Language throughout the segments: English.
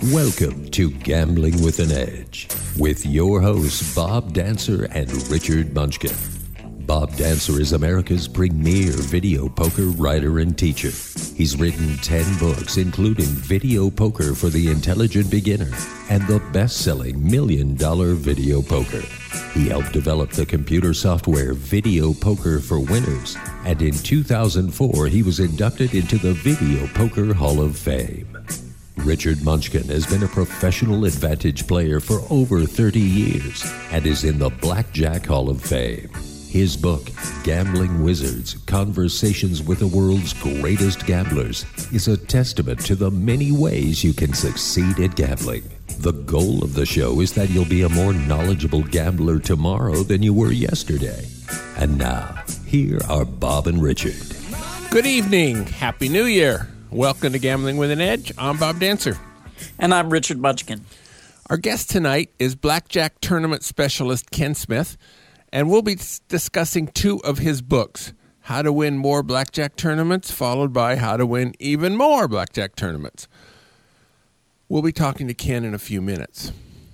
Welcome to Gambling with an Edge with your hosts Bob Dancer and Richard Munchkin. Bob Dancer is America's premier video poker writer and teacher. He's written 10 books, including Video Poker for the Intelligent Beginner and the best-selling $1 Million Video Poker. He helped develop the computer software Video Poker for Winners, and in 2004 he was inducted into the Video Poker Hall of Fame. Richard Munchkin has been a professional advantage player for over 30 years and is in the Blackjack Hall of Fame. His book, Gambling Wizards, Conversations with the World's Greatest Gamblers, is a testament to the many ways you can succeed at gambling. The goal of the show is that you'll be a more knowledgeable gambler tomorrow than you were yesterday. And now, here are Bob and Richard. Good evening. Happy New Year. Welcome to Gambling with an Edge. I'm Bob Dancer. And I'm Richard Munchkin. Our guest tonight is Blackjack Tournament Specialist Ken Smith, and we'll be discussing 2 of his books, How to Win More Blackjack Tournaments, followed by How to Win Even More Blackjack Tournaments. We'll be talking to Ken in a few minutes.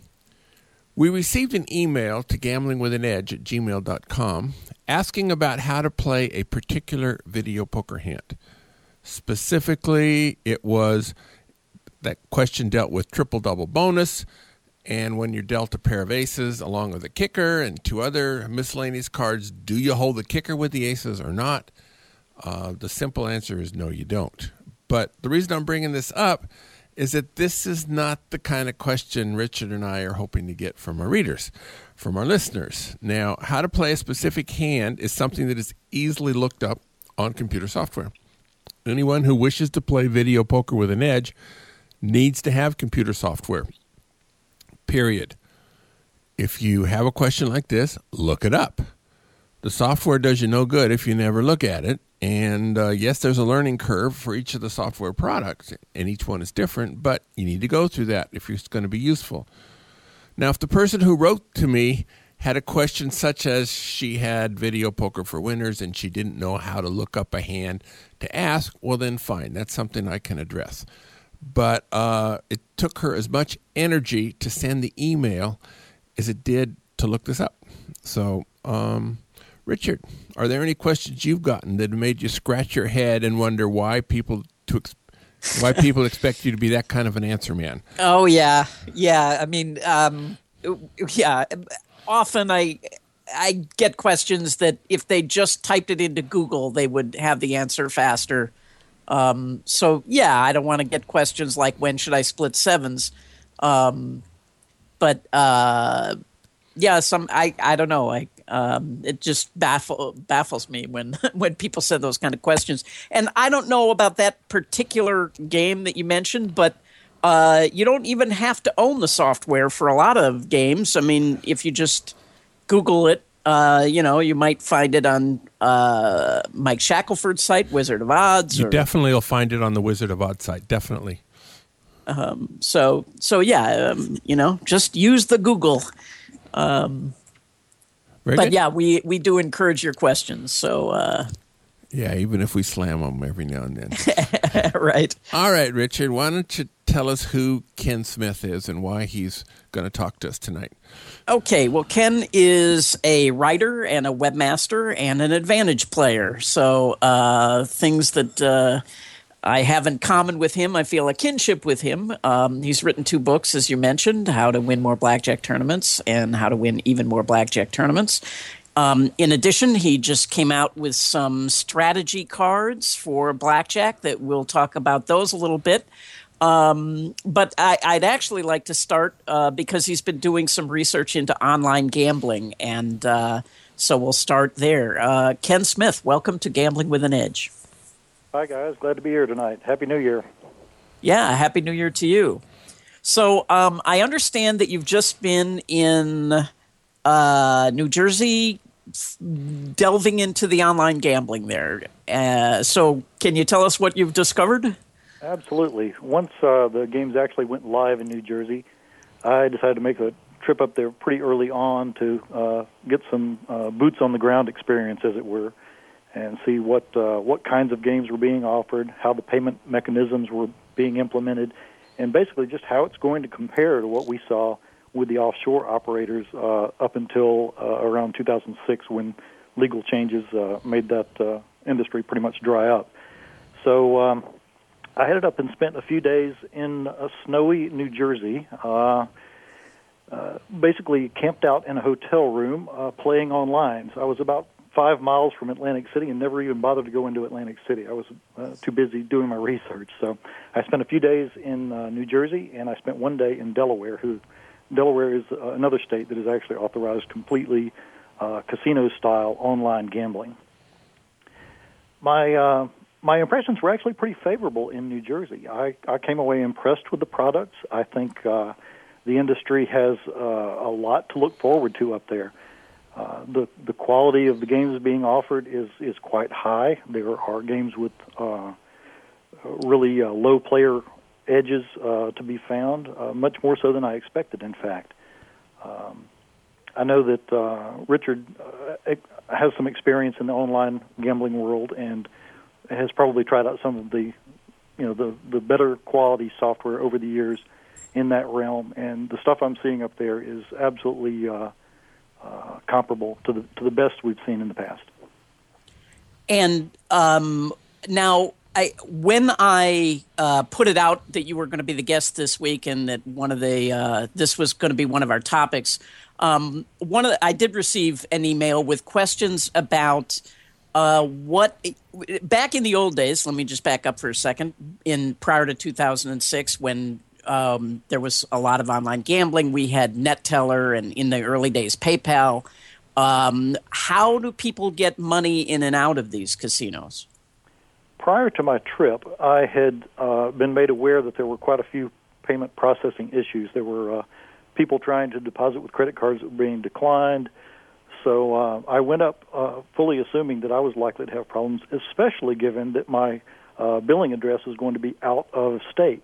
We received an email to gamblingwithanedge@gmail.com asking about how to play a particular video poker hand. Specifically, it was that question dealt with triple-double bonus, and when you're dealt a pair of aces along with a kicker and 2 other miscellaneous cards, do you hold the kicker with the aces or not? The simple answer is no, you don't. But the reason I'm bringing this up is that this is not the kind of question Richard and I are hoping to get from our readers, from our listeners. Now, how to play a specific hand is something that is easily looked up on computer software. Anyone who wishes to play video poker with an edge needs to have computer software. Period. If you have a question like this, look it up. The software does you no good if you never look at it. And yes, there's a learning curve for each of the software products, and each one is different, but you need to go through that if it's going to be useful. Now, if the person who wrote to me had a question such as she had Video Poker for Winners and she didn't know how to look up a hand to ask, well then fine, that's something I can address. But it took her as much energy to send the email as it did to look this up. So, Richard, are there any questions you've gotten that made you scratch your head and wonder why people expect you to be that kind of an answer man? Oh, yeah. Yeah, I mean, yeah. Often I get questions that if they just typed it into Google, they would have the answer faster. So, yeah, I don't want to get questions like, when should I split sevens? But, yeah, I don't know. It just baffles me when people send those kind of questions. And I don't know about that particular game that you mentioned, but you don't even have to own the software for a lot of games. I mean, if you just Google it, you might find it on Mike Shackelford's site, Wizard of Odds. You definitely will find it on the Wizard of Odds site, definitely. So yeah, just use the Google. But yeah, we do encourage your questions. So yeah, even if we slam them every now and then. Right. All right, Richard, why don't you tell us who Ken Smith is and why he's going to talk to us tonight? Okay, well, Ken is a writer and a webmaster and an advantage player. So things that I have in common with him, I feel a kinship with him. He's written 2 books, as you mentioned, How to Win More Blackjack Tournaments and How to Win Even More Blackjack Tournaments. In addition, he just came out with some strategy cards for blackjack that we'll talk about those a little bit. But I'd actually like to start because he's been doing some research into online gambling, and so we'll start there. Ken Smith, welcome to Gambling with an Edge. Hi, guys. Glad to be here tonight. Happy New Year. Yeah, Happy New Year to you. So I understand that you've just been in New Jersey delving into the online gambling there. So can you tell us what you've discovered? Absolutely. Once the games actually went live in New Jersey, I decided to make a trip up there pretty early on to get some boots on the ground experience, as it were, and see what kinds of games were being offered, how the payment mechanisms were being implemented, and basically just how it's going to compare to what we saw with the offshore operators up until around 2006, when legal changes made that industry pretty much dry up. So I headed up and spent a few days in snowy New Jersey, basically camped out in a hotel room playing online. So I was about 5 miles from Atlantic City and never even bothered to go into Atlantic City. I was too busy doing my research. So I spent a few days in New Jersey, and I spent one day in Delaware. Delaware is another state that has actually authorized completely casino-style online gambling. My impressions were actually pretty favorable in New Jersey. I came away impressed with the products. I think the industry has a lot to look forward to up there. The quality of the games being offered is quite high. There are games with really low player edges to be found, much more so than I expected, in fact. I know that Richard has some experience in the online gambling world and has probably tried out some of the better quality software over the years in that realm, and the stuff I'm seeing up there is absolutely comparable to the best we've seen in the past. And now, when I put it out that you were going to be the guest this week, and that this was going to be one of our topics, I did receive an email with questions about what back in the old days. Let me just back up for a second. Prior to 2006, when there was a lot of online gambling, we had NetTeller, and in the early days, PayPal. How do people get money in and out of these casinos? Prior to my trip, I had been made aware that there were quite a few payment processing issues. There were people trying to deposit with credit cards that were being declined. So I went up fully assuming that I was likely to have problems, especially given that my billing address is going to be out of state.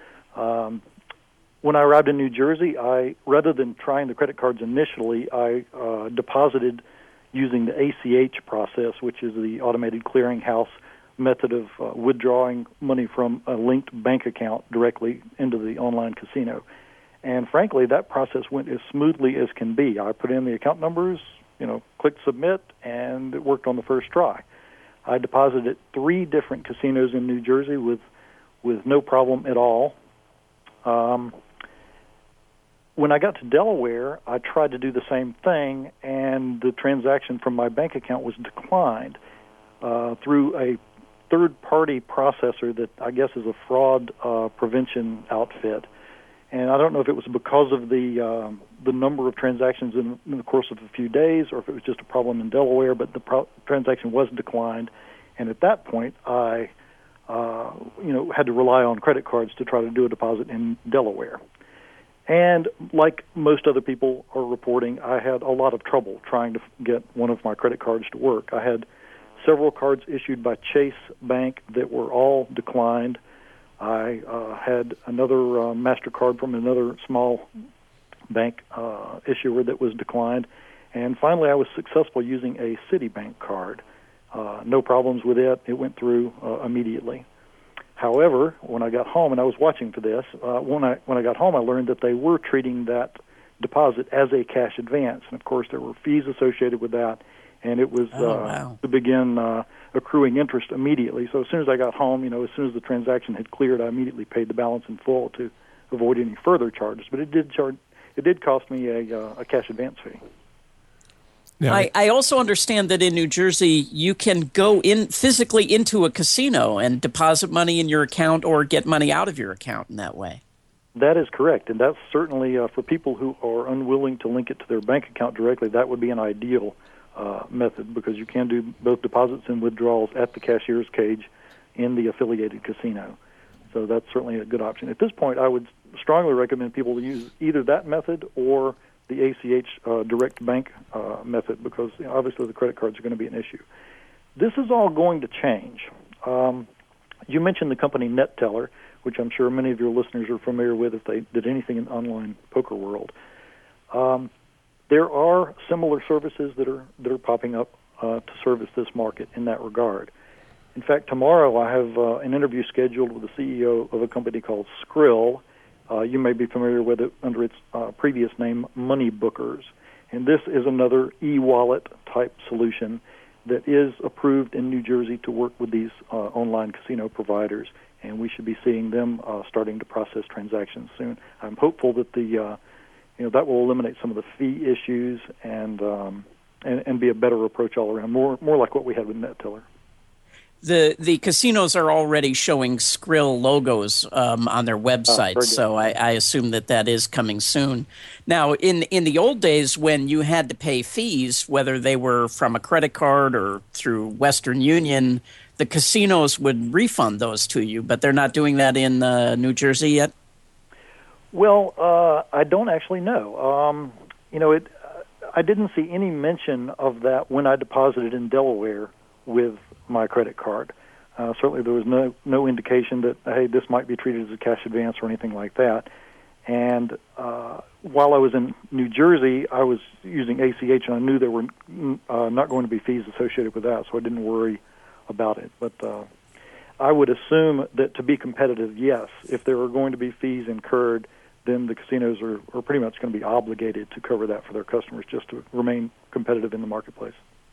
When I arrived in New Jersey, rather than trying the credit cards initially, I deposited using the ACH process, which is the automated clearinghouse method of withdrawing money from a linked bank account directly into the online casino. And frankly, that process went as smoothly as can be. I put in the account numbers, clicked submit, and it worked on the first try. I deposited at 3 different casinos in New Jersey with no problem at all. When I got to Delaware, I tried to do the same thing, and the transaction from my bank account was declined through a third-party processor that I guess is a fraud prevention outfit. And I don't know if it was because of the number of transactions in the course of a few days, or if it was just a problem in Delaware, but the transaction was declined. And at that point, I had to rely on credit cards to try to do a deposit in Delaware. And like most other people are reporting, I had a lot of trouble trying to get one of my credit cards to work. I had several cards issued by Chase Bank that were all declined. I had another MasterCard from another small bank issuer that was declined. And finally, I was successful using a Citibank card. No problems with it. It went through immediately. However, when I got home, and I was watching for this, when I got home, I learned that they were treating that deposit as a cash advance. And, of course, there were fees associated with that, and it was to begin accruing interest immediately. So as soon as I got home, as soon as the transaction had cleared, I immediately paid the balance in full to avoid any further charges. But it did cost me a cash advance fee. Yeah. I also understand that in New Jersey, you can go physically into a casino and deposit money in your account or get money out of your account in that way. That is correct, and that's certainly for people who are unwilling to link it to their bank account directly, that would be an ideal method, because you can do both deposits and withdrawals at the cashier's cage in the affiliated casino. So that's certainly a good option. At this point, I would strongly recommend people to use either that method or the ACH direct bank method, because obviously the credit cards are going to be an issue. This is all going to change. You mentioned the company NetTeller, which I'm sure many of your listeners are familiar with if they did anything in the online poker world. There are similar services that are popping up to service this market in that regard. In fact, tomorrow I have an interview scheduled with the CEO of a company called Skrill. You may be familiar with it under its previous name, Money Bookers. And this is another e-wallet type solution that is approved in New Jersey to work with these online casino providers. And we should be seeing them starting to process transactions soon. I'm hopeful that that will eliminate some of the fee issues and be a better approach all around, more like what we had with NetTeller. The casinos are already showing Skrill logos on their website, so I assume that is coming soon. Now, in the old days when you had to pay fees, whether they were from a credit card or through Western Union, the casinos would refund those to you, but they're not doing that in New Jersey yet? Well, I don't actually know. I didn't see any mention of that when I deposited in Delaware with my credit card. Certainly there was no indication that, hey, this might be treated as a cash advance or anything like that. And while I was in New Jersey, I was using ACH, and I knew there were not going to be fees associated with that, so I didn't worry about it. But I would assume that to be competitive, yes, if there are going to be fees incurred, then the casinos are pretty much going to be obligated to cover that for their customers just to remain competitive in the marketplace.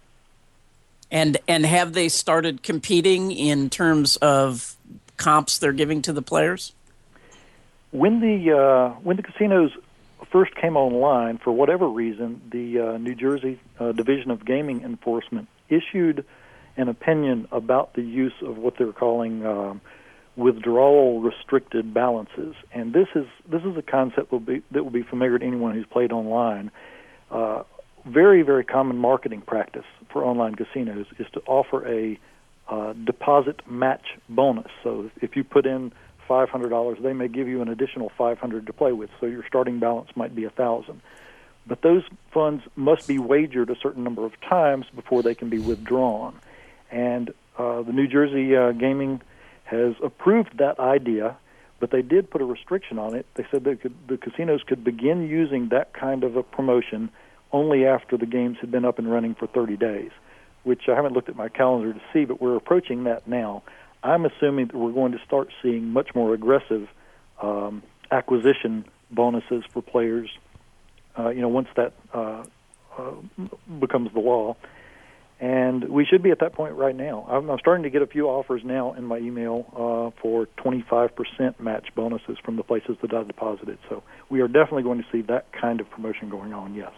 And have they started competing in terms of comps they're giving to the players? When the casinos first came online, for whatever reason, the New Jersey Division of Gaming Enforcement issued an opinion about the use of what they're calling withdrawal restricted balances, and this is a concept that will be familiar to anyone who's played online. Very, very common marketing practice for online casinos is to offer a deposit match bonus. So if you put in $500, they may give you an additional $500 to play with, so your starting balance might be $1,000. But those funds must be wagered a certain number of times before they can be withdrawn. And the New Jersey Gaming has approved that idea, but they did put a restriction on it. They said the casinos could begin using that kind of a promotion only after the games had been up and running for 30 days, which I haven't looked at my calendar to see, but we're approaching that now. I'm assuming that we're going to start seeing much more aggressive acquisition bonuses for players, once that becomes the law. And we should be at that point right now. I'm starting to get a few offers now in my email for 25% match bonuses from the places that I deposited. So we are definitely going to see that kind of promotion going on, yes.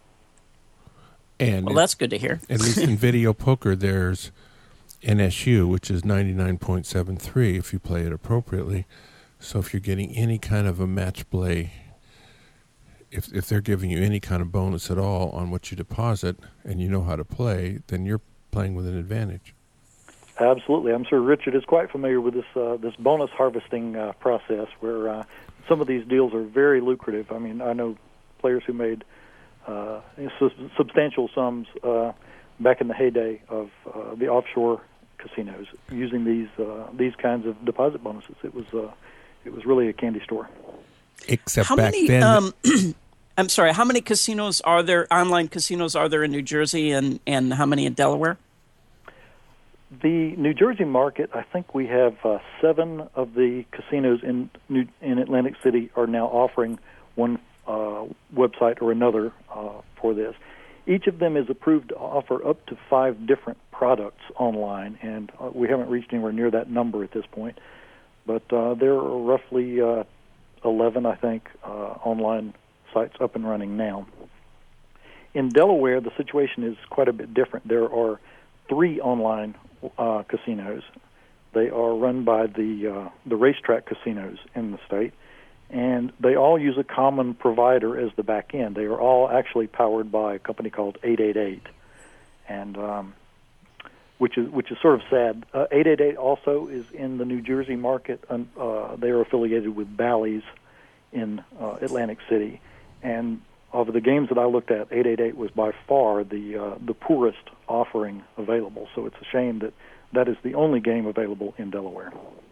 And well, that's good to hear. At least in video poker, there's NSU, which is 99.73 if you play it appropriately. So if you're getting any kind of a match play, if they're giving you any kind of bonus at all on what you deposit and you know how to play, then you're playing with an advantage. Absolutely. I'm sure Richard is quite familiar with this bonus harvesting process where some of these deals are very lucrative. I mean, I know players who made substantial sums back in the heyday of the offshore casinos using these kinds of deposit bonuses. It was really a candy store. Except back then. I'm sorry. How many casinos are there? Online casinos are there in New Jersey, and how many in Delaware? The New Jersey market, I think we have 7 of the casinos in Atlantic City are now offering one website or another for this. Each of them is approved to offer up to 5 different products online, and we haven't reached anywhere near that number at this point. But there are roughly 11, I think, online sites up and running now. In Delaware, the situation is quite a bit different. There are 3 online casinos. They are run by the racetrack casinos in the state, and they all use a common provider as the back end. They are all actually powered by a company called 888, and which is sort of sad. 888 also is in the New Jersey market. They are affiliated with Bally's in Atlantic City, and of the games that I looked at, 888 was by far the poorest offering available. So it's a shame that is the only game available in Delaware.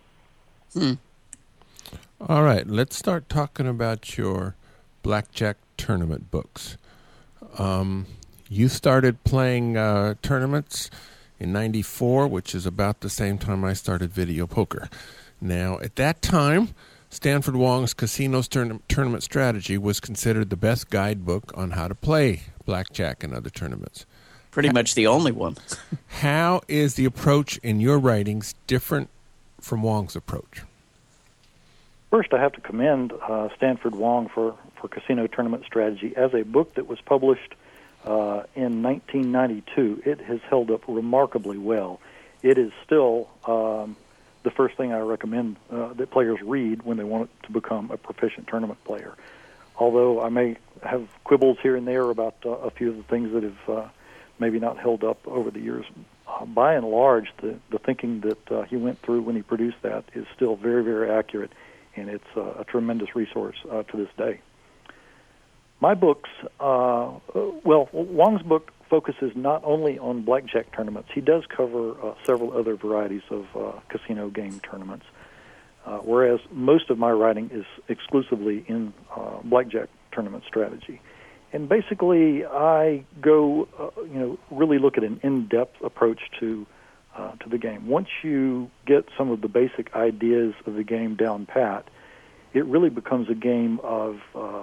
All right, let's start talking about your blackjack tournament books. You started playing tournaments in 94, which is about the same time I started video poker. Now, at that time, Stanford Wong's Casino's Tournament Strategy was considered the best guidebook on how to play blackjack and other tournaments. Pretty much the only one. How is the approach in your writings different from Wong's approach? First, I have to commend Stanford Wong for Casino Tournament Strategy. As a book that was published in 1992, it has held up remarkably well. It is still the first thing I recommend that players read when they want to become a proficient tournament player. Although I may have quibbles here and there about a few of the things that have maybe not held up over the years, by and large, the thinking that he went through when he produced that is still very, very accurate, and it's a tremendous resource to this day. My books, Wong's book focuses not only on blackjack tournaments. He does cover several other varieties of casino game tournaments, whereas most of my writing is exclusively in blackjack tournament strategy. And basically, I go, really look at an in-depth approach to the game. Once you get some of the basic ideas of the game down pat, it really becomes a game of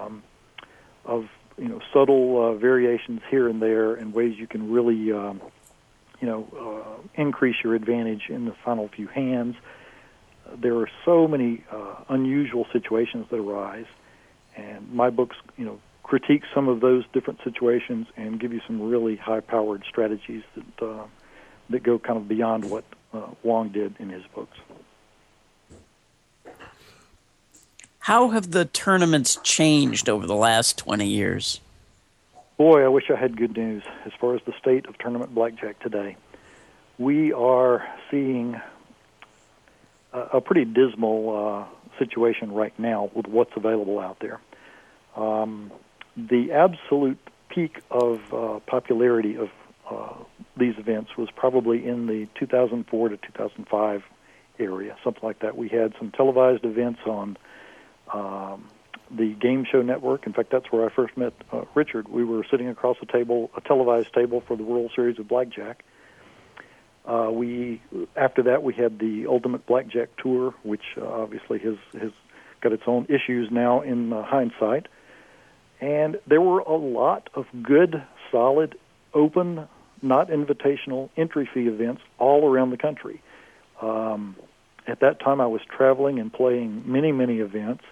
subtle variations here and there and ways you can really, increase your advantage in the final few hands. There are so many unusual situations that arise, and my books, critique some of those different situations and give you some really high-powered strategies that go kind of beyond what Wong did in his books. How have the tournaments changed over the last 20 years? Boy, I wish I had good news as far as the state of tournament blackjack today. We are seeing a pretty dismal situation right now with what's available out there. The absolute peak of popularity of these events was probably in the 2004 to 2005 area, something like that. We had some televised events on the Game Show Network. In fact, that's where I first met Richard. We were sitting across a televised table for the World Series of Blackjack. After that, we had the Ultimate Blackjack Tour, which obviously has got its own issues now in hindsight. And there were a lot of good, solid, open, not invitational entry fee events all around the country. At that time, I was traveling and playing many, many events.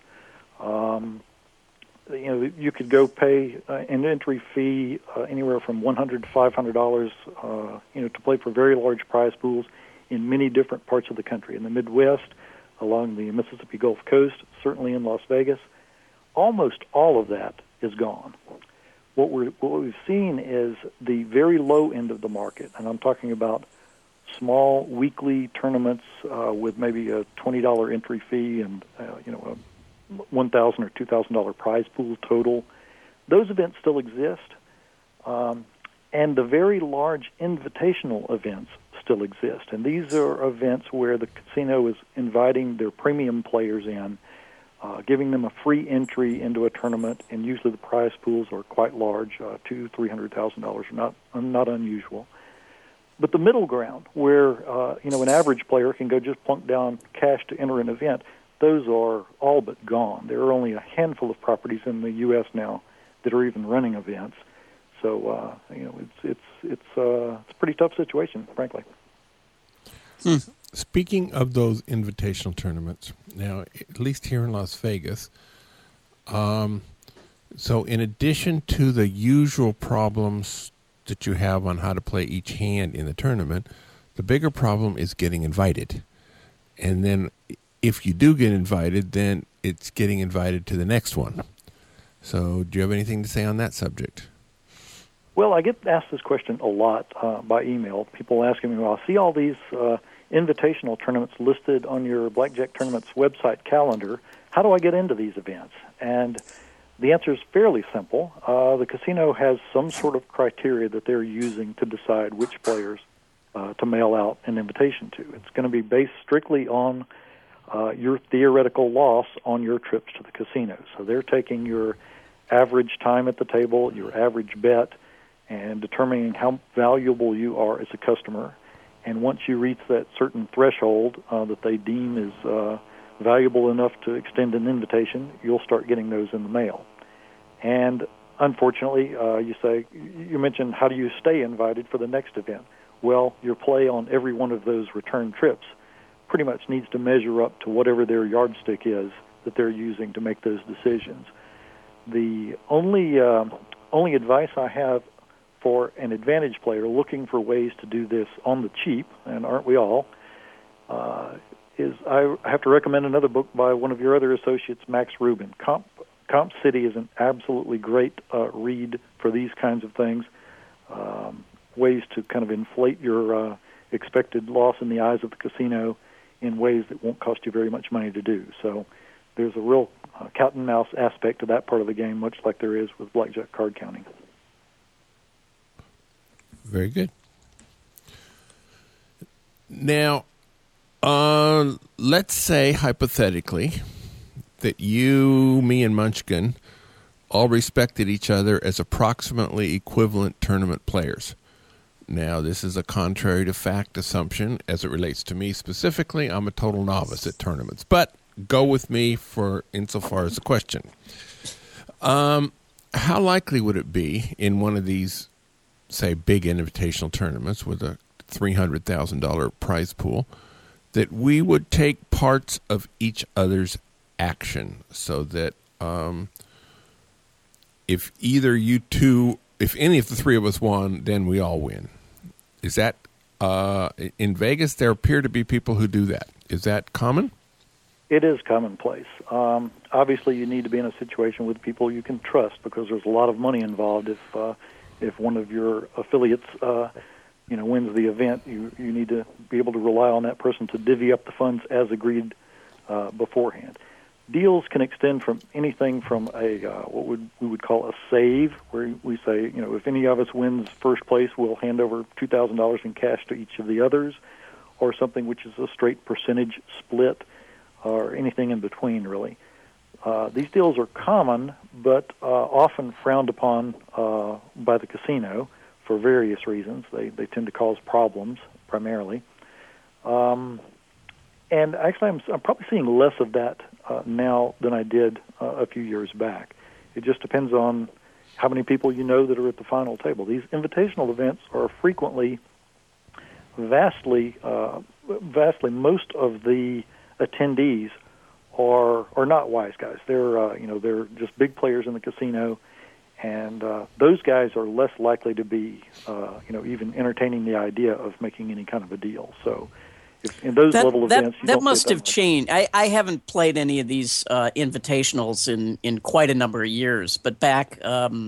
You could go pay an entry fee anywhere from $100 to $500, to play for very large prize pools in many different parts of the country. In the Midwest, along the Mississippi Gulf Coast, certainly in Las Vegas. Almost all of that is gone. What we've seen is the very low end of the market, and I'm talking about small weekly tournaments with maybe a $20 entry fee and a $1,000 or $2,000 prize pool total. Those events still exist, and the very large invitational events still exist. And these are events where the casino is inviting their premium players in, giving them a free entry into a tournament, and usually the prize pools are quite large, $200,000 to $300,000, not unusual. But the middle ground, where an average player can go just plunk down cash to enter an event, those are all but gone. There are only a handful of properties in the U.S. now that are even running events. So it's a pretty tough situation, frankly. Speaking of those invitational tournaments, now at least here in Las Vegas, so in addition to the usual problems that you have on how to play each hand in the tournament, the bigger problem is getting invited. And then if you do get invited, then it's getting invited to the next one. So do you have anything to say on that subject? Well, I get asked this question a lot by email. People asking me, well, I see all these invitational tournaments listed on your Blackjack Tournament's website calendar. How do I get into these events? And the answer is fairly simple. The casino has some sort of criteria that they're using to decide which players to mail out an invitation to. It's going to be based strictly on your theoretical loss on your trips to the casino. So they're taking your average time at the table, your average bet, and determining how valuable you are as a customer. And once you reach that certain threshold that they deem is valuable enough to extend an invitation, you'll start getting those in the mail. And unfortunately, you mentioned how do you stay invited for the next event? Well, your play on every one of those return trips pretty much needs to measure up to whatever their yardstick is that they're using to make those decisions. The only advice I have for an advantage player looking for ways to do this on the cheap, and aren't we all, is I have to recommend another book by one of your other associates, Max Rubin. Comp City is an absolutely great read for these kinds of things, ways to kind of inflate your expected loss in the eyes of the casino in ways that won't cost you very much money to do. So there's a real cat and mouse aspect to that part of the game, much like there is with blackjack card counting. Very good. Now, let's say hypothetically that you, me, and Munchkin all respected each other as approximately equivalent tournament players. Now, this is a contrary to fact assumption as it relates to me specifically. I'm a total novice at tournaments, but go with me for insofar as the question. How likely would it be in one of these, say, big invitational tournaments with a $300,000 prize pool that we would take parts of each other's action so that if either you two, if any of the three of us won, then we all win? Is that, in Vegas, there appear to be people who do that. Is that common? It is commonplace. Obviously, you need to be in a situation with people you can trust because there's a lot of money involved. If one of your affiliates, wins the event, you need to be able to rely on that person to divvy up the funds as agreed beforehand. Deals can extend from anything from a we would call a save, where we say, if any of us wins first place, we'll hand over $2,000 in cash to each of the others, or something which is a straight percentage split, or anything in between, really. These deals are common, but often frowned upon by the casino for various reasons. They tend to cause problems, primarily. And actually, I'm probably seeing less of that now than I did a few years back. It just depends on how many people you know that are at the final table. These invitational events are frequently vastly, most of the attendees are not wise guys. They're just big players in the casino, and those guys are less likely to be even entertaining the idea of making any kind of a deal. So if in those level events, that must have changed. I haven't played any of these invitationals in quite a number of years, but back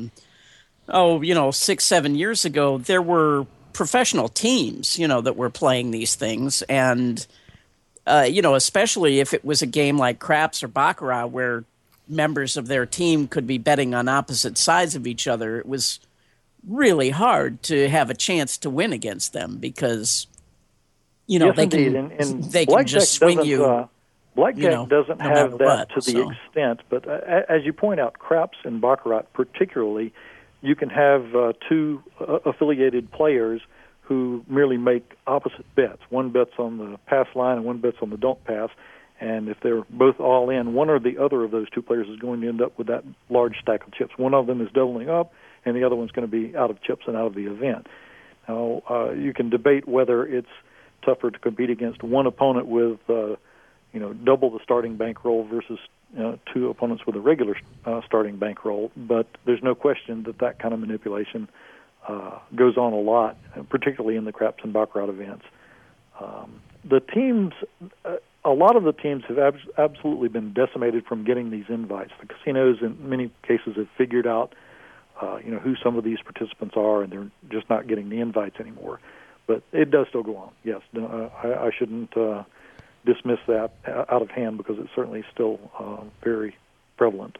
6-7 years ago, there were professional teams that were playing these things, and especially if it was a game like craps or baccarat where members of their team could be betting on opposite sides of each other, it was really hard to have a chance to win against them because yes, they indeed. can they can just swing you. Blackjack doesn't have that to the so. extent, but as you point out, craps and baccarat particularly, you can have two affiliated players who merely make opposite bets. One bets on the pass line and one bets on the don't pass. And if they're both all in, one or the other of those two players is going to end up with that large stack of chips. One of them is doubling up, and the other one's going to be out of chips and out of the event. Now, you can debate whether it's tougher to compete against one opponent with, double the starting bankroll versus two opponents with a regular starting bankroll. But there's no question that kind of manipulation goes on a lot, particularly in the craps and baccarat events. The teams, a lot of the teams have absolutely been decimated from getting these invites. The casinos, in many cases, have figured out, who some of these participants are, and they're just not getting the invites anymore. But it does still go on. Yes, I shouldn't dismiss that out of hand because it's certainly still very prevalent.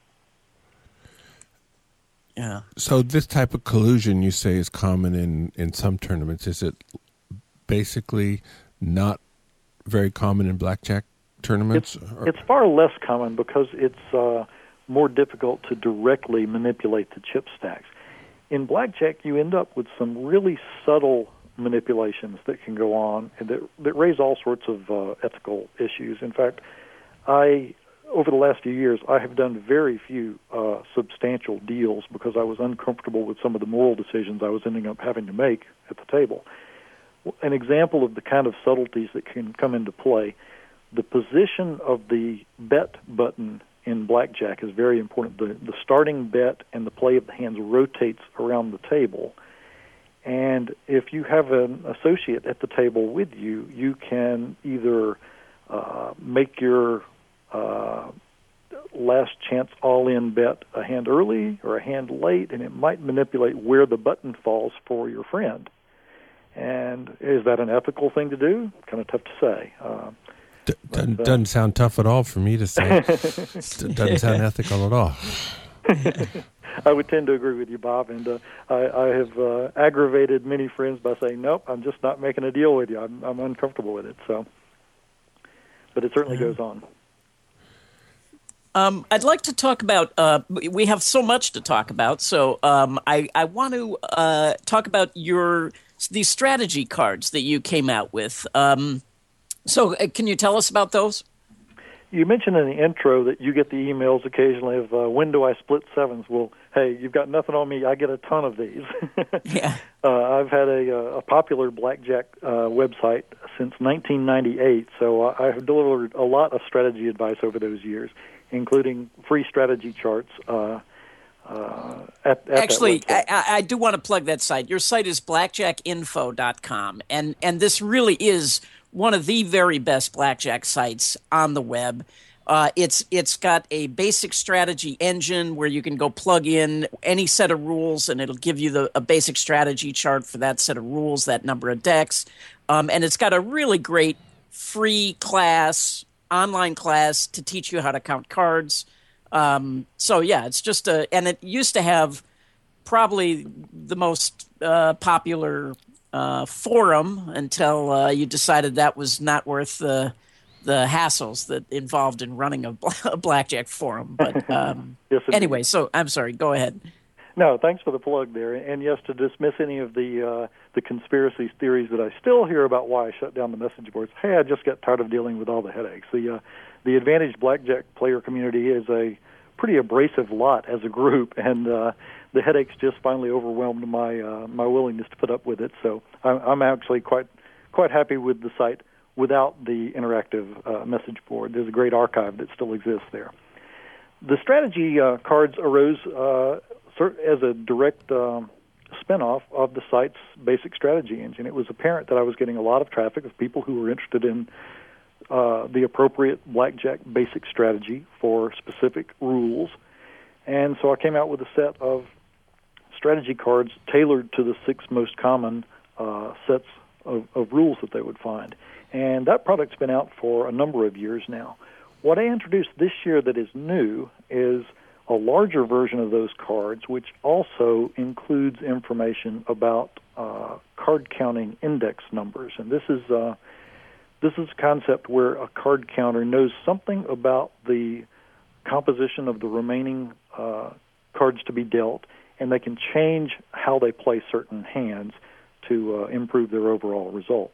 Yeah. So this type of collusion you say is common in some tournaments. Is it basically not very common in blackjack tournaments? It's far less common because it's more difficult to directly manipulate the chip stacks. In blackjack, you end up with some really subtle manipulations that can go on and that raise all sorts of ethical issues. In fact, over the last few years, I have done very few substantial deals because I was uncomfortable with some of the moral decisions I was ending up having to make at the table. An example of the kind of subtleties that can come into play, the position of the bet button in blackjack is very important. The starting bet and the play of the hands rotates around the table. And if you have an associate at the table with you, you can either make your last chance all-in bet a hand early or a hand late, and it might manipulate where the button falls for your friend. And is that an ethical thing to do? Kind of tough to say. Doesn't sound tough at all for me to say. Doesn't sound ethical at all. I would tend to agree with you, Bob, and I have aggravated many friends by saying, nope, I'm just not making a deal with you. I'm uncomfortable with it. So, but it certainly goes on. I'd like to talk about, we have so much to talk about, so I want to talk about these strategy cards that you came out with. So can you tell us about those? You mentioned in the intro that you get the emails occasionally of, when do I split sevens? Well, hey, you've got nothing on me. I get a ton of these. Yeah. I've had a popular blackjack website since 1998, so I have delivered a lot of strategy advice over those years, including free strategy charts. Actually, I do want to plug that site. Your site is blackjackinfo.com, and this really is one of the very best blackjack sites on the web. It's got a basic strategy engine where you can go plug in any set of rules, and it'll give you a basic strategy chart for that set of rules, that number of decks. And it's got a really great free class, online class to teach you how to count cards. So yeah, it's just and it used to have probably the most popular forum until you decided that was not worth the hassles that involved in running a blackjack forum. But yes, anyway, so I'm sorry, go ahead. No, thanks for the plug there. And yes, to dismiss any of the conspiracy theories that I still hear about why I shut down the message boards, hey, I just got tired of dealing with all the headaches. The Advantage Blackjack player community is a pretty abrasive lot as a group, and the headaches just finally overwhelmed my willingness to put up with it. So I'm actually quite happy with the site without the interactive message board. There's a great archive that still exists there. The strategy cards arose as a direct spinoff of the site's basic strategy engine. It was apparent that I was getting a lot of traffic of people who were interested in the appropriate blackjack basic strategy for specific rules. And so I came out with a set of strategy cards tailored to the 6 most common sets of rules that they would find. And that product's been out for a number of years now. What I introduced this year that is new is a larger version of those cards, which also includes information about card counting index numbers. And this is a concept where a card counter knows something about the composition of the remaining cards to be dealt, and they can change how they play certain hands to improve their overall results.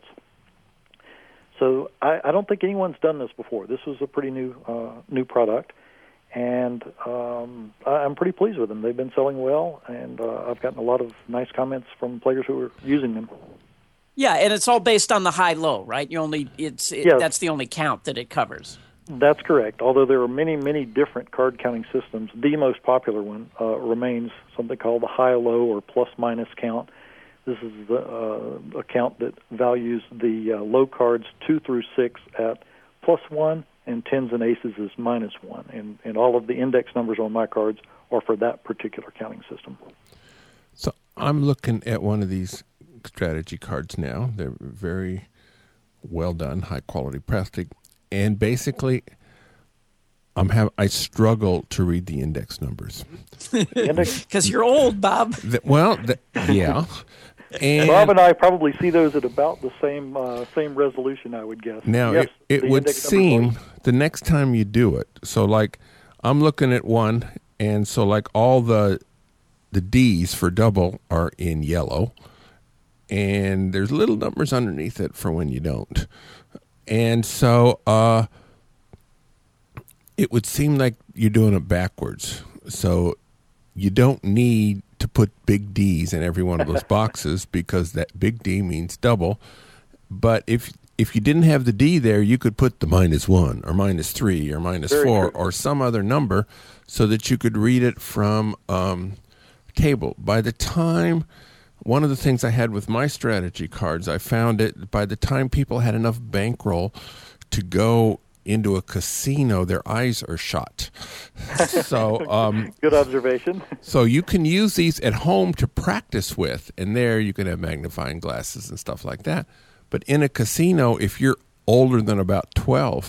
So I don't think anyone's done this before. This was a pretty new product, and I'm pretty pleased with them. They've been selling well, and I've gotten a lot of nice comments from players who are using them. Yeah, and it's all based on the high-low, right? Yes. That's the only count that it covers. That's correct. Although there are many, many different card counting systems, the most popular one remains something called the high-low or plus-minus count. This is a count that values the low cards 2 through 6 at +1 and 10s and aces is -1. And all of the index numbers on my cards are for that particular counting system. So I'm looking at one of these strategy cards now. They're very well done, high quality plastic, and basically I struggle to read the index numbers because you're old, Bob. Yeah. And Bob and I probably see those at about the same resolution, I would guess. Now, yes, it would seem the next time you do it, so like I'm looking at one, and so like all the D's for double are in yellow, and there's little numbers underneath it for when you don't. And so it would seem like you're doing it backwards. So you don't need to put big D's in every one of those boxes because that big D means double. But if you didn't have the D there, you could put the -1 or -3 or -4 or some other number so that you could read it from table. By the time, one of the things I had with my strategy cards, I found it by the time people had enough bankroll to go into a casino, their eyes are shut. So good observation. So you can use these at home to practice with, and there you can have magnifying glasses and stuff like that. But in a casino, if you're older than about 12,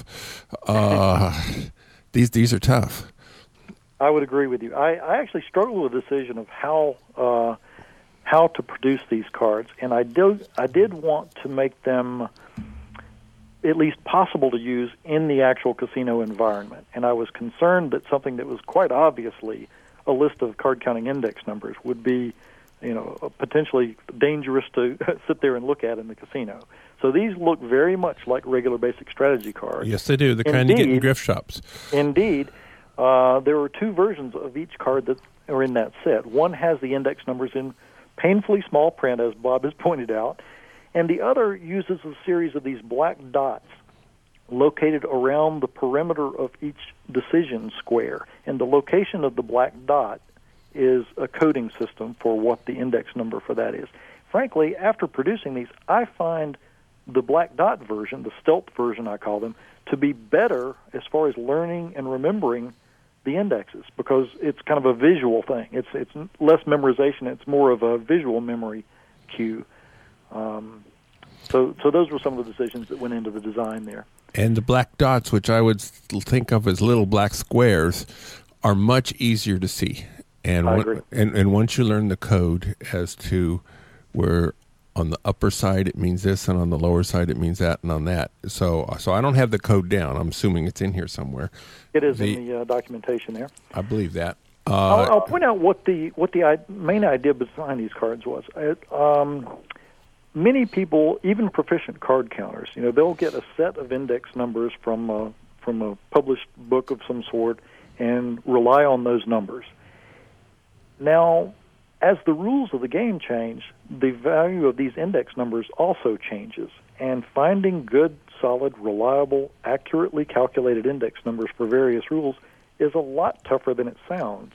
these are tough. I would agree with you. I actually struggled with the decision of how to produce these cards, and I did want to make them at least possible to use in the actual casino environment. And I was concerned that something that was quite obviously a list of card counting index numbers would be, potentially dangerous to sit there and look at in the casino. So these look very much like regular basic strategy cards. Yes, they do. The kind you get in gift shops. Indeed. There were two versions of each card that are in that set. One has the index numbers in painfully small print, as Bob has pointed out, and the other uses a series of these black dots located around the perimeter of each decision square. And the location of the black dot is a coding system for what the index number for that is. Frankly, after producing these, I find the black dot version, the stealth version I call them, to be better as far as learning and remembering the indexes, because it's kind of a visual thing. It's less memorization. It's more of a visual memory cue. So those were some of the decisions that went into the design there. And the black dots, which I would think of as little black squares, are much easier to see. And I agree. And once you learn the code as to where on the upper side it means this, and on the lower side it means that, and on that. So I don't have the code down. I'm assuming it's in here somewhere. It is in the documentation there. I believe that. I'll point out what the main idea behind these cards was. Many people, even proficient card counters, they'll get a set of index numbers from a published book of some sort and rely on those numbers. Now, as the rules of the game change, the value of these index numbers also changes, and finding good, solid, reliable, accurately calculated index numbers for various rules is a lot tougher than it sounds.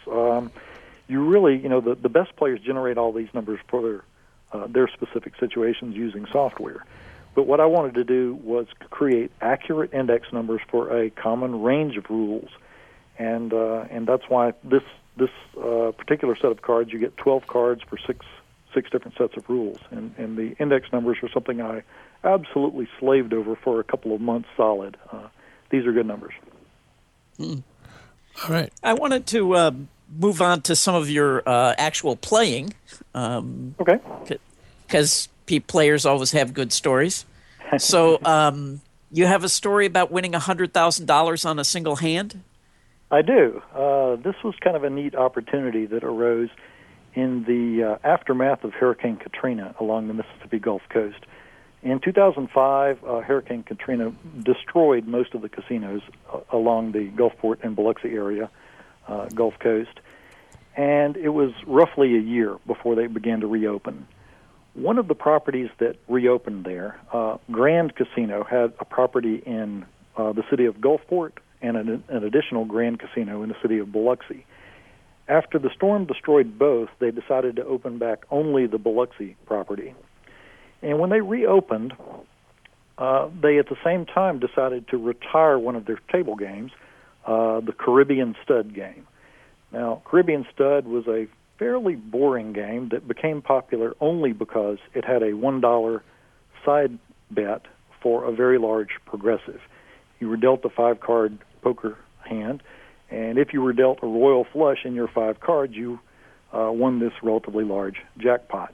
You really, the best players generate all these numbers for their specific situations using software. But what I wanted to do was create accurate index numbers for a common range of rules, and that's why this particular set of cards, you get 12 cards for six different sets of rules, and the index numbers are something I absolutely slaved over for a couple of months solid. These are good numbers. All right. I wanted to move on to some of your actual playing. Okay. Because players always have good stories. So you have a story about winning $100,000 on a single hand? I do. This was kind of a neat opportunity that arose in the aftermath of Hurricane Katrina along the Mississippi Gulf Coast. In 2005, Hurricane Katrina destroyed most of the casinos along the Gulfport and Biloxi area, Gulf Coast, and it was roughly a year before they began to reopen. One of the properties that reopened there, Grand Casino, had a property in the city of Gulfport and an additional Grand Casino in the city of Biloxi. After the storm destroyed both, they decided to open back only the Biloxi property. And when they reopened, they at the same time decided to retire one of their table games, the Caribbean Stud game. Now, Caribbean Stud was a fairly boring game that became popular only because it had a $1 side bet for a very large progressive. You were dealt a 5-card poker hand, and if you were dealt a royal flush in your 5 cards, you won this relatively large jackpot.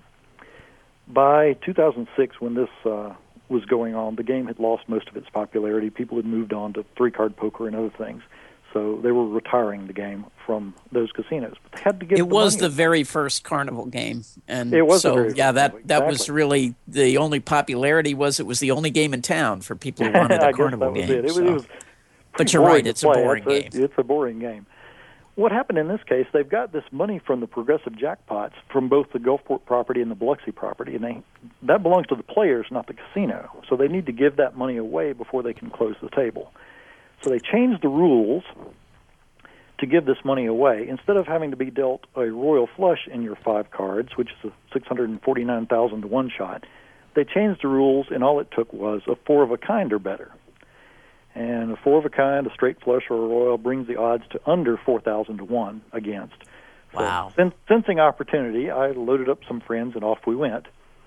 By 2006, when this was going on, the game had lost most of its popularity. People had moved on to 3-card poker and other things. so they were retiring the game from those casinos. But they had to get it was money. the very first carnival game, and It was so the very yeah, first that one, was exactly. really the only popularity. Was it was the only game in town for people who wanted I a guess carnival that was game. it. It so. was But pretty you're boring right, to it's a play. boring game. It's a boring game. What happened in this case, they've got this money from the progressive jackpots from both the Gulfport property and the Biloxi property, and that belongs to the players, not the casino. So they need to give that money away before they can close the table. So they changed the rules to give this money away. Instead of having to be dealt a royal flush in your 5 cards, which is a 649,000 to 1 shot, they changed the rules, and all it took was a 4 of a kind or better. And a 4 of a kind, a straight flush, or a royal brings the odds to under 4,000 to 1 against. Wow. So, sensing opportunity, I loaded up some friends, and off we went.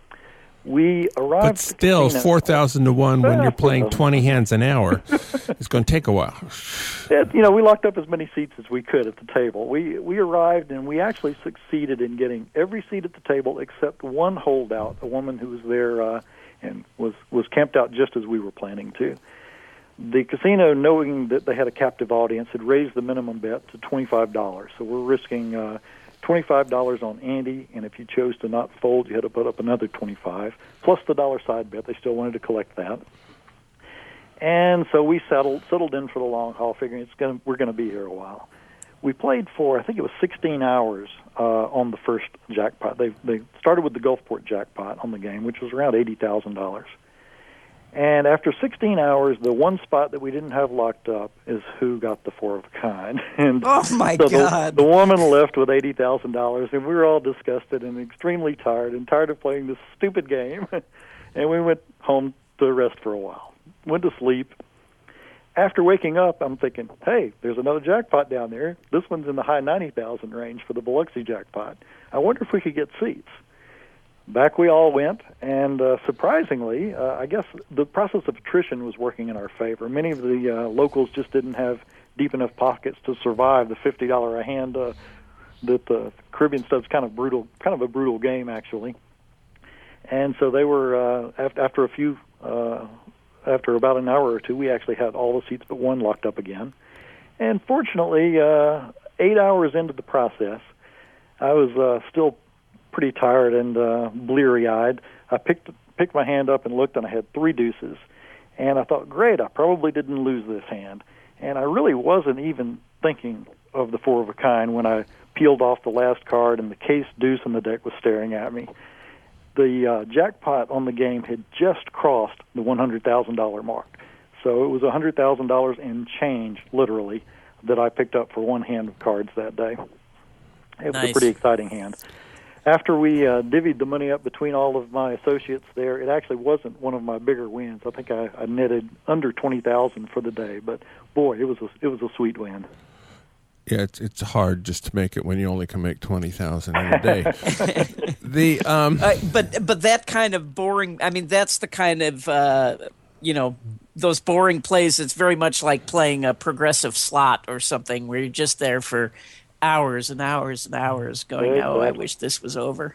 We arrived. But still, at the casino. 4,000 to 1 when you're playing 4,000. 20 hands an hour. It's going to take a while. We locked up as many seats as we could at the table. We arrived, and we actually succeeded in getting every seat at the table except one holdout, a woman who was there and was camped out just as we were planning to. The casino, knowing that they had a captive audience, had raised the minimum bet to $25. So we're risking $25 on Andy, and if you chose to not fold, you had to put up another $25, plus the dollar side bet. They still wanted to collect that. And so we settled in for the long haul, figuring we're going to be here a while. We played for, I think it was 16 hours on the first jackpot. They started with the Gulfport jackpot on the game, which was around $80,000. And after 16 hours, the one spot that we didn't have locked up is who got the 4 of a kind. And Oh, my so God. The woman left with $80,000, and we were all disgusted and extremely tired of playing this stupid game. And we went home to rest for a while. Went to sleep. After waking up, I'm thinking, hey, there's another jackpot down there. This one's in the high 90,000 range for the Biloxi jackpot. I wonder if we could get seats. Back we all went, and surprisingly, I guess the process of attrition was working in our favor. Many of the locals just didn't have deep enough pockets to survive the $50 a hand. That the Caribbean stuff's kind of a brutal game actually. And so they were after about an hour or two, we actually had all the seats but one locked up again. And fortunately, 8 hours into the process, I was still pretty tired and bleary-eyed. I picked my hand up and looked, and I had 3 deuces. And I thought, great, I probably didn't lose this hand. And I really wasn't even thinking of the 4 of a kind when I peeled off the last card, and the case deuce in the deck was staring at me. The jackpot on the game had just crossed the $100,000 mark. So it was $100,000 in change, literally, that I picked up for one hand of cards that day. It was a pretty exciting hand. After we divvied the money up between all of my associates there, it actually wasn't one of my bigger wins. I think I netted under $20,000 for the day, but boy, it was a sweet win. Yeah, it's hard just to make it when you only can make 20,000 in a day. But that kind of boring. I mean, that's the kind of those boring plays. It's very much like playing a progressive slot or something, where you're just there for hours and hours and hours going, exactly. Oh, I wish this was over.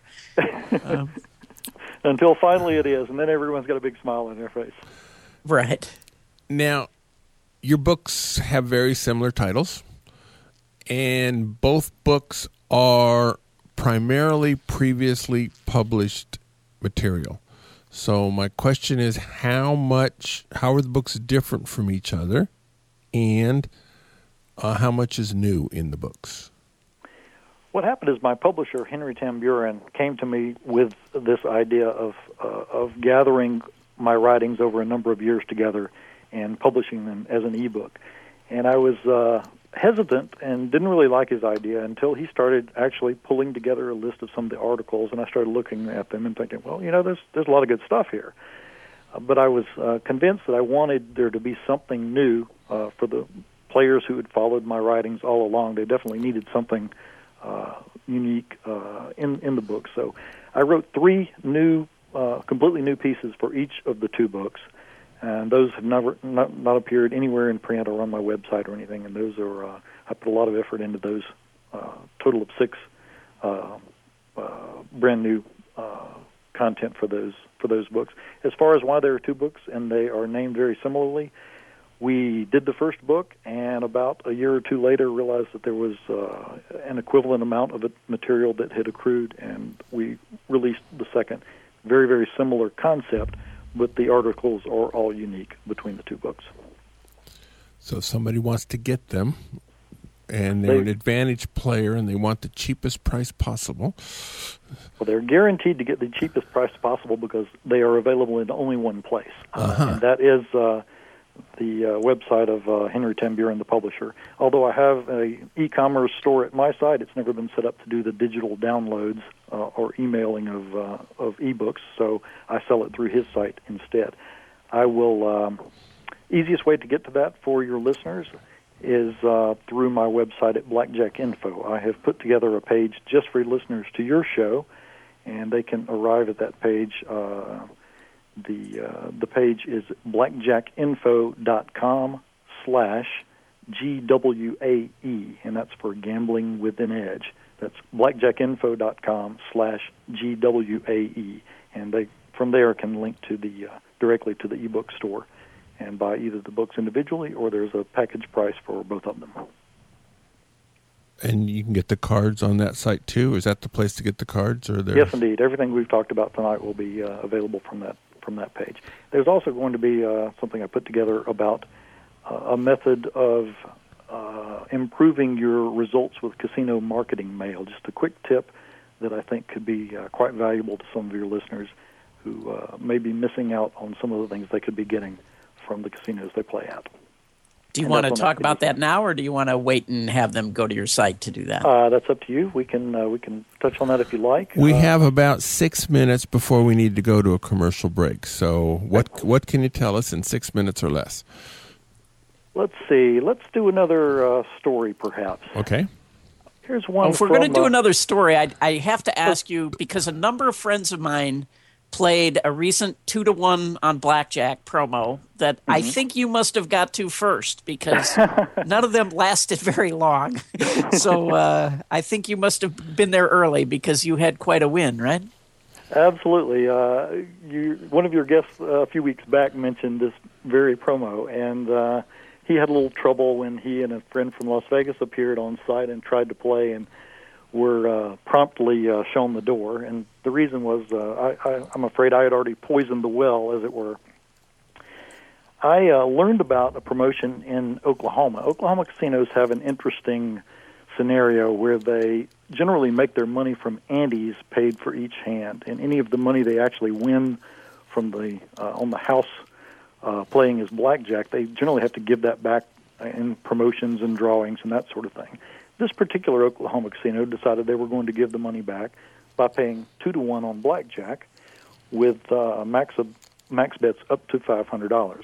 Until finally it is, and then everyone's got a big smile on their face. Right. Now, your books have very similar titles, and both books are primarily previously published material. So my question is, how are the books different from each other, and how much is new in the books? What happened is my publisher, Henry Tamburan, came to me with this idea of gathering my writings over a number of years together and publishing them as an ebook. And I was hesitant and didn't really like his idea until he started actually pulling together a list of some of the articles, and I started looking at them and thinking, well, there's a lot of good stuff here. But I was convinced that I wanted there to be something new for the players who had followed my writings all along. They definitely needed something unique in the book. So I wrote 3 new, completely new pieces for each of the 2 books, and those have not appeared anywhere in print or on my website or anything. And those are I put a lot of effort into those. Total of 6 brand new content for those books. As far as why there are 2 books and they are named very similarly, We did the first book, and about a year or two later realized that there was an equivalent amount of material that had accrued, and we released the second. Very, very similar concept, but the articles are all unique between the two books. So if somebody wants to get them, and they're an Advantage player, and they want the cheapest price possible. Well, they're guaranteed to get the cheapest price possible because they are available in only one place, and that is the website of Henry Ten Buren, the publisher. Although I have an e-commerce store at my site, it's never been set up to do the digital downloads or emailing of e-books, so I sell it through his site instead. I will easiest way to get to that for your listeners is through my website at Blackjack Info. I have put together a page just for listeners to your show, and they can arrive at that page. The page is blackjackinfo.com/GWAE, and that's for Gambling with an Edge. That's blackjackinfo.com/GWAE, and they from there can link to the directly to the ebook store and buy either the books individually, or there's a package price for both of them. And you can get the cards on that site too? Is that the place to get the cards? Or Yes, indeed. Everything we've talked about tonight will be available from that page. There's also going to be something I put together about a method of improving your results with casino marketing mail. Just a quick tip that I think could be quite valuable to some of your listeners who may be missing out on some of the things they could be getting from the casinos they play at. Do you want to talk about that now, or do you want to wait and have them go to your site to do that? That's up to you. We can touch on that if you like. We have about 6 minutes before we need to go to a commercial break. So what can you tell us in 6 minutes or less? Let's see. Let's do another story, perhaps. Okay. Here's one. If we're going to do another story, I have to ask you, because a number of friends of mine played a recent 2-to-1 on blackjack promo that I think you must have got to first, because none of them lasted very long. So I think you must have been there early because you had quite a win, right? Absolutely. One of your guests a few weeks back mentioned this very promo, and he had a little trouble when he and a friend from Las Vegas appeared on site and tried to play, and were promptly shown the door. And the reason was I'm afraid I had already poisoned the well, as it were. I learned about a promotion in Oklahoma. Oklahoma casinos have an interesting scenario where they generally make their money from antes paid for each hand, and any of the money they actually win from the on the house playing as blackjack, they generally have to give that back in promotions and drawings and that sort of thing. This particular Oklahoma casino decided they were going to give the money back by paying 2-to-1 on blackjack with max bets up to $500.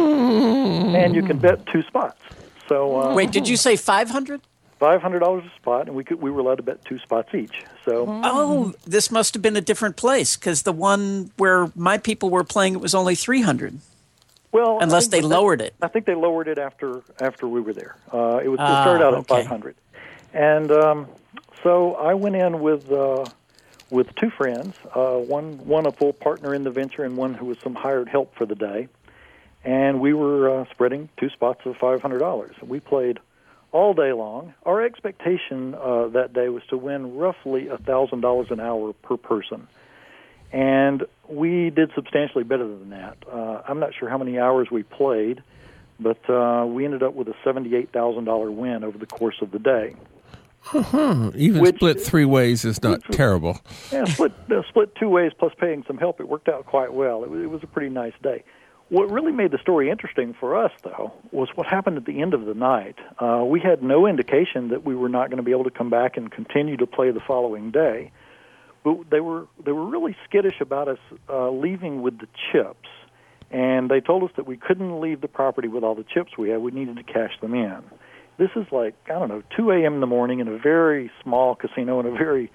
And you can bet 2 spots. So wait, did you say $500? $500 a spot, and we were allowed to bet 2 spots each. So this must have been a different place, because the one where my people were playing, it was only $300. Well, unless they lowered it. I think they lowered it after we were there. It started out at $500. And so I went in with 2 friends, one a full partner in the venture and one who was some hired help for the day. And we were spreading 2 spots of $500. We played all day long. Our expectation that day was to win roughly $1,000 an hour per person. And we did substantially better than that. I'm not sure how many hours we played, but we ended up with a $78,000 win over the course of the day. Even split 3 ways is not terrible. Yeah, split 2 ways plus paying some help. It worked out quite well. It was a pretty nice day. What really made the story interesting for us, though, was what happened at the end of the night. We had no indication that we were not going to be able to come back and continue to play the following day. But they were really skittish about us leaving with the chips, and they told us that we couldn't leave the property with all the chips we had. We needed to cash them in. This is 2 a.m. in the morning in a very small casino in a very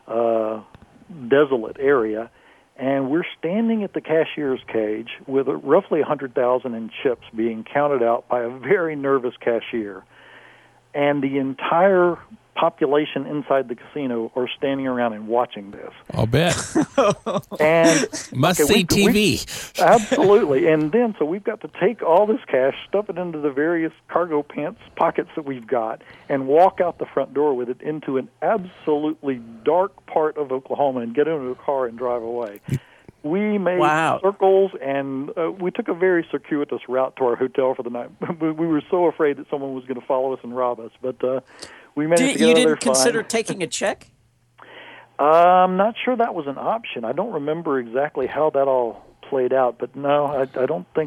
desolate area, and we're standing at the cashier's cage with roughly $100,000 in chips being counted out by a very nervous cashier. And the entire population inside the casino are standing around and watching this. I'll bet. And Must-see TV. Absolutely. And then, so we've got to take all this cash, stuff it into the various cargo pants pockets that we've got, and walk out the front door with it into an absolutely dark part of Oklahoma and get into a car and drive away. We made circles, and we took a very circuitous route to our hotel for the night. We were so afraid that someone was going to follow us and rob us, but we managed to get out of there fine. You didn't consider taking a check? I'm not sure that was an option. I don't remember exactly how that all played out, but no, I don't think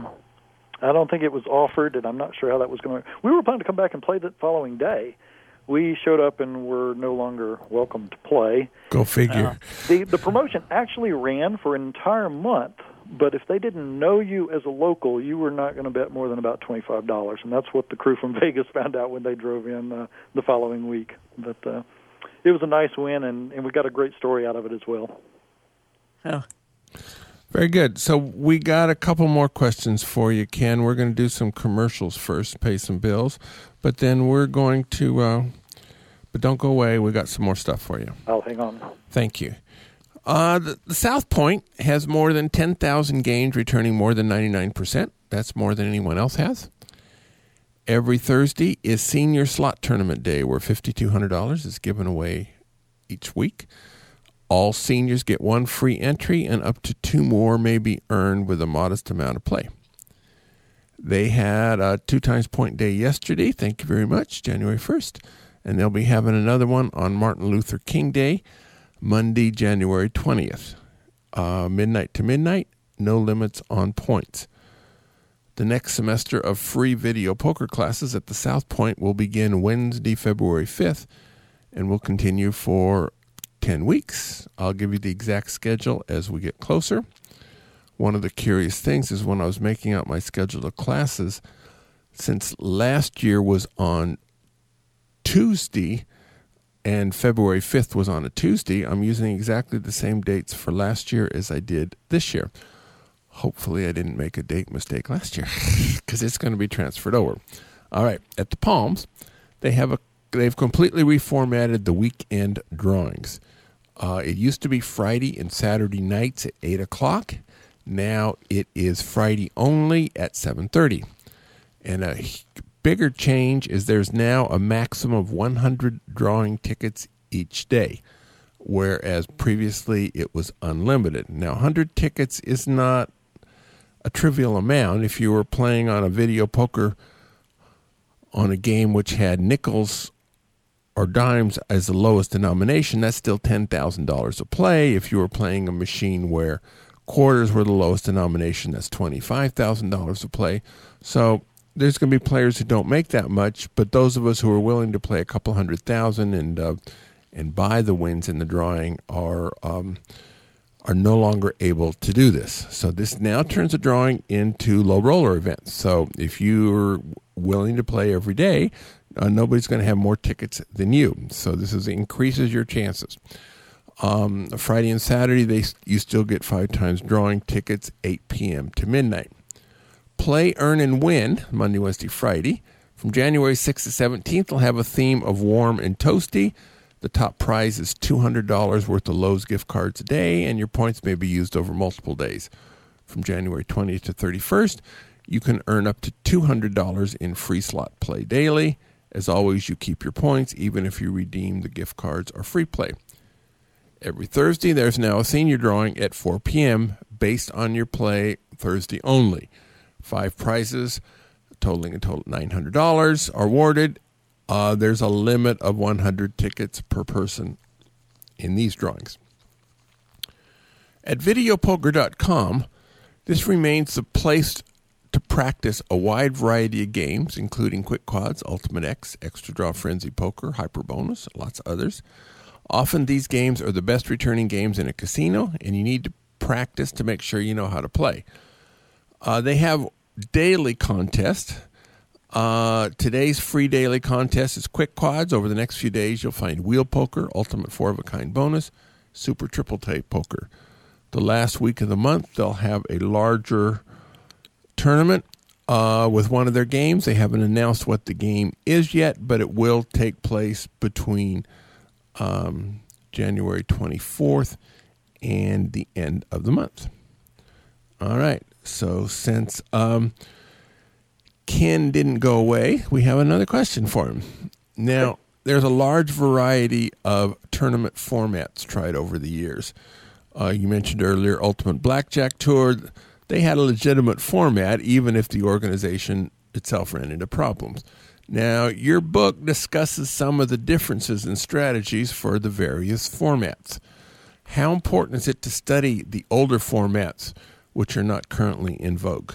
it was offered, and I'm not sure how that was going to. We were planning to come back and play the following day. We showed up and were no longer welcome to play. Go figure. The promotion actually ran for an entire month, but if they didn't know you as a local, you were not going to bet more than about $25, and that's what the crew from Vegas found out when they drove in the following week. But it was a nice win, and we got a great story out of it as well. Oh. Very good. So we got a couple more questions for you, Ken. We're going to do some commercials first, pay some bills, but then we're going to, but don't go away. We got some more stuff for you. I'll hang on. Thank you. The South Point has more than 10,000 games, returning more than 99%. That's more than anyone else has. Every Thursday is Senior Slot Tournament Day, where $5,200 is given away each week. All seniors get one free entry, and up to 2 more may be earned with a modest amount of play. They had a 2 times point day yesterday. Thank you very much, January 1st. And they'll be having another one on Martin Luther King Day, Monday, January 20th. Midnight to midnight, no limits on points. The next semester of free video poker classes at the South Point will begin Wednesday, February 5th, and will continue for 10 weeks. I'll give you the exact schedule as we get closer. One of the curious things is when I was making out my schedule of classes, since last year was on Tuesday and February 5th was on a Tuesday, I'm using exactly the same dates for last year as I did this year. Hopefully I didn't make a date mistake last year because it's going to be transferred over. All right, at the Palms, they've completely reformatted the weekend drawings. It used to be Friday and Saturday nights at 8 o'clock. Now it is Friday only at 7:30. And a bigger change is there's now a maximum of 100 drawing tickets each day, whereas previously it was unlimited. Now, 100 tickets is not a trivial amount. If you were playing on a video poker on a game which had nickels or dimes as the lowest denomination, that's still $10,000 a play. If you were playing a machine where quarters were the lowest denomination, that's $25,000 a play. So there's going to be players who don't make that much, but those of us who are willing to play a couple $100,000 and buy the wins in the drawing are no longer able to do this. So this now turns the drawing into low roller events. So if you're willing to play every day, nobody's going to have more tickets than you. So this increases your chances. Friday and Saturday, you still get 5 times drawing tickets, 8 p.m. to midnight. Play, Earn, and Win, Monday, Wednesday, Friday. From January 6th to 17th, they'll have a theme of warm and toasty. The top prize is $200 worth of Lowe's gift cards a day, and your points may be used over multiple days. From January 20th to 31st, you can earn up to $200 in free slot play daily. As always, you keep your points, even if you redeem the gift cards or free play. Every Thursday, there's now a senior drawing at 4 p.m. based on your play Thursday only. 5 prizes totaling a total $900 are awarded. There's a limit of 100 tickets per person in these drawings. At videopoker.com, this remains the place to practice a wide variety of games, including Quick Quads, Ultimate X, Extra Draw Frenzy Poker, Hyper Bonus, lots of others. Often these games are the best returning games in a casino, and you need to practice to make sure you know how to play. They have daily contests. Today's free daily contest is Quick Quads. Over the next few days, you'll find Wheel Poker, Ultimate 4-of-a-kind Bonus, Super Triple Tape Poker. The last week of the month, they'll have a larger tournament with one of their games. They haven't announced what the game is yet, but it will take place between January 24th and the end of the month. All right. So since Ken didn't go away, we have another question for him. Now, there's a large variety of tournament formats tried over the years. You mentioned earlier Ultimate Blackjack Tour. They had a legitimate format, even if the organization itself ran into problems. Now, your book discusses some of the differences in strategies for the various formats. How important is it to study the older formats, which are not currently in vogue?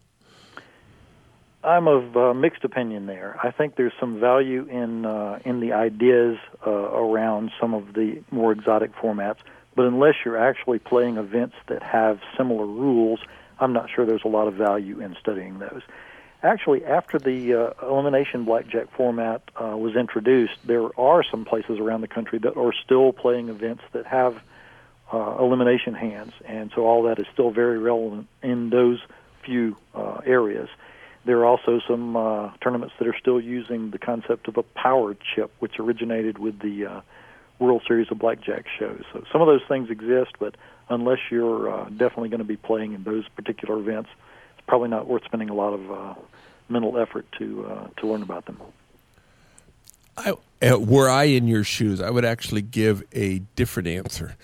I'm of mixed opinion there. I think there's some value in the ideas around some of the more exotic formats, but unless you're actually playing events that have similar rules, I'm not sure there's a lot of value in studying those. Actually, after the elimination blackjack format was introduced, there are some places around the country that are still playing events that have elimination hands, and so all that is still very relevant in those few areas. There are also some tournaments that are still using the concept of a power chip, which originated with the World Series of Blackjack shows. So some of those things exist, but unless you're definitely going to be playing in those particular events, it's probably not worth spending a lot of mental effort to learn about them. Were I in your shoes, I would actually give a different answer.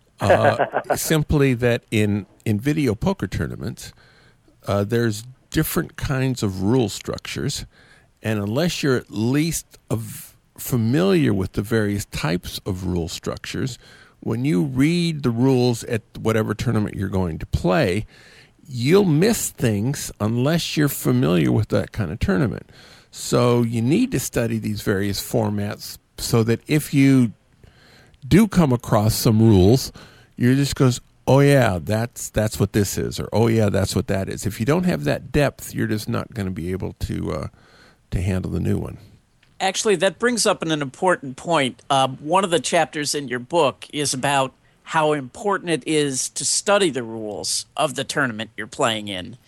Simply that in video poker tournaments, there's different kinds of rule structures, and unless you're at least familiar with the various types of rule structures, when you read the rules at whatever tournament you're going to play, you'll miss things unless you're familiar with that kind of tournament. So you need to study these various formats so that if you do come across some rules, you just goes, oh yeah, that's what this is, or oh yeah, that's what that is. If you don't have that depth, you're just not going to be able to handle the new one. Actually, that brings up an important point. One of the chapters in your book is about how important it is to study the rules of the tournament you're playing in,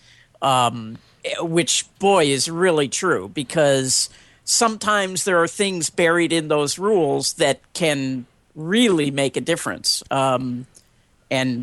which, boy, is really true, because sometimes there are things buried in those rules that can really make a difference. And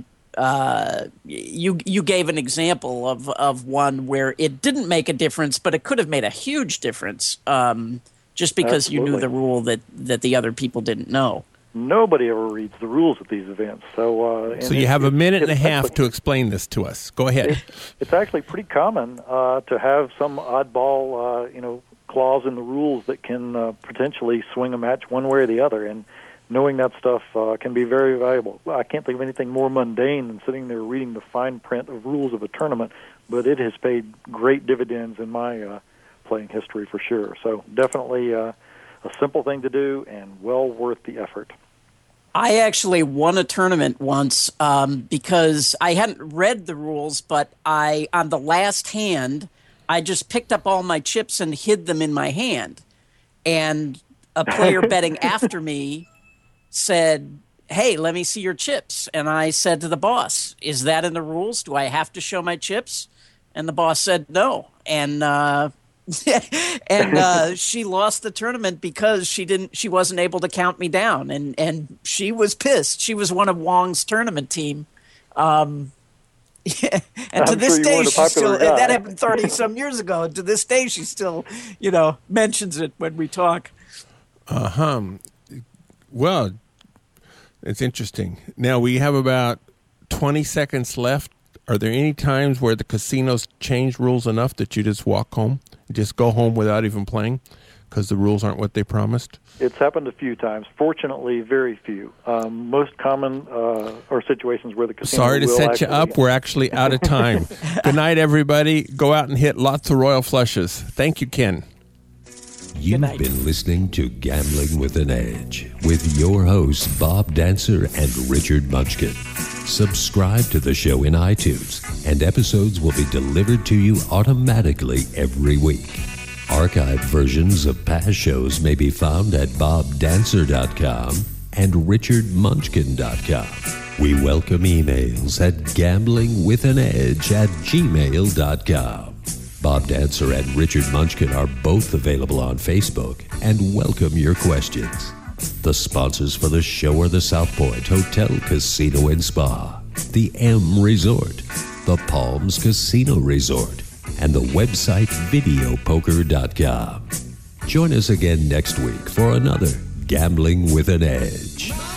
you gave an example of one where it didn't make a difference, but it could have made a huge difference just because Absolutely. you knew the rule that the other people didn't know. Nobody ever reads the rules at these events. So you have a minute and a half to explain this to us. Go ahead. It's actually pretty common to have some oddball clause in the rules that can potentially swing a match one way or the other, and knowing that stuff can be very valuable. I can't think of anything more mundane than sitting there reading the fine print of rules of a tournament, but it has paid great dividends in my playing history for sure. So definitely a simple thing to do and well worth the effort. I actually won a tournament once because I hadn't read the rules, but on the last hand, I just picked up all my chips and hid them in my hand. And a player betting after me said, "Hey, let me see your chips." And I said to the boss, "Is that in the rules? Do I have to show my chips?" And the boss said no. And she lost the tournament because she wasn't able to count me down, and she was pissed. She was one of Wong's tournament team. And to this day, she still, that happened 30 some years ago, and to this day she still, mentions it when we talk. Well, it's interesting. Now we have about 20 seconds left. Are there any times where the casinos change rules enough that you just walk home? Just go home without even playing because the rules aren't what they promised? It's happened a few times. Fortunately, very few. Most common are situations where the casino Sorry to set you up. We're actually out of time. Good night, everybody. Go out and hit lots of royal flushes. Thank you, Ken. You've been listening to Gambling with an Edge with your hosts, Bob Dancer and Richard Munchkin. Subscribe to the show in iTunes, and episodes will be delivered to you automatically every week. Archived versions of past shows may be found at bobdancer.com and richardmunchkin.com. We welcome emails at gamblingwithanedge@gmail.com. Bob Dancer and Richard Munchkin are both available on Facebook and welcome your questions. The sponsors for the show are the South Point Hotel, Casino and Spa, the M Resort, the Palms Casino Resort, and the website videopoker.com. Join us again next week for another Gambling with an Edge.